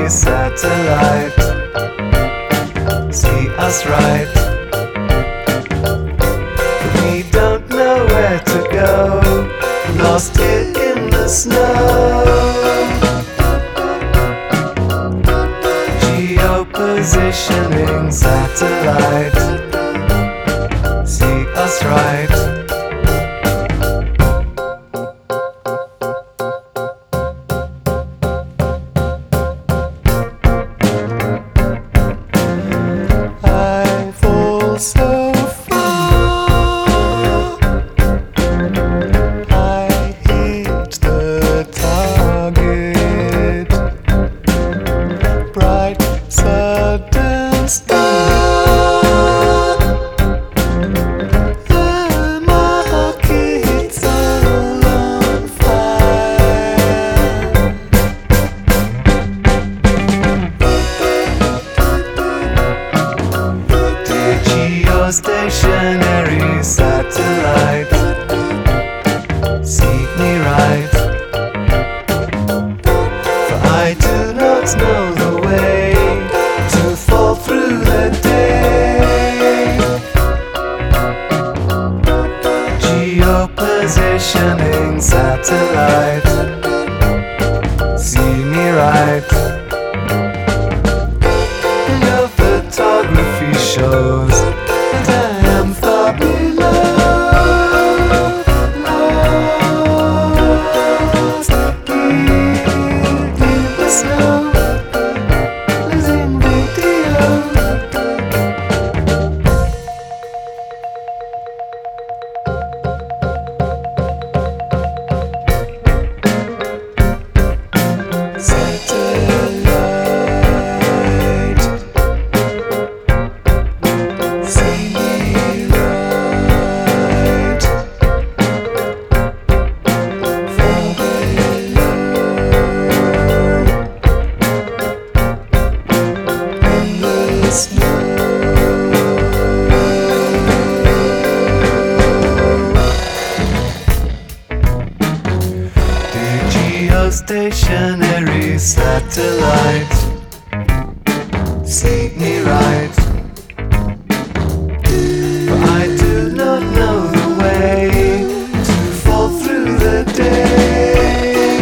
geostationary satellite. See us right. We don't know where to go, lost here in the snow. Geopositioning satellite. See us right. So far, I hit the target. Bright sudden star, the market's all on fire. Geostationary satellite, see me right. For I do not know the way to fall through the day. Geopositioning satellite, see me right. Your photography shows I am far below, lost here in the snow, losing video. Satellite, see me right. Far below in the snow. The geostationary satellite, see me right. For I do not know the way to fall through the day.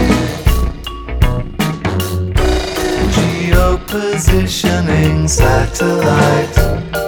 Geopositioning satellite,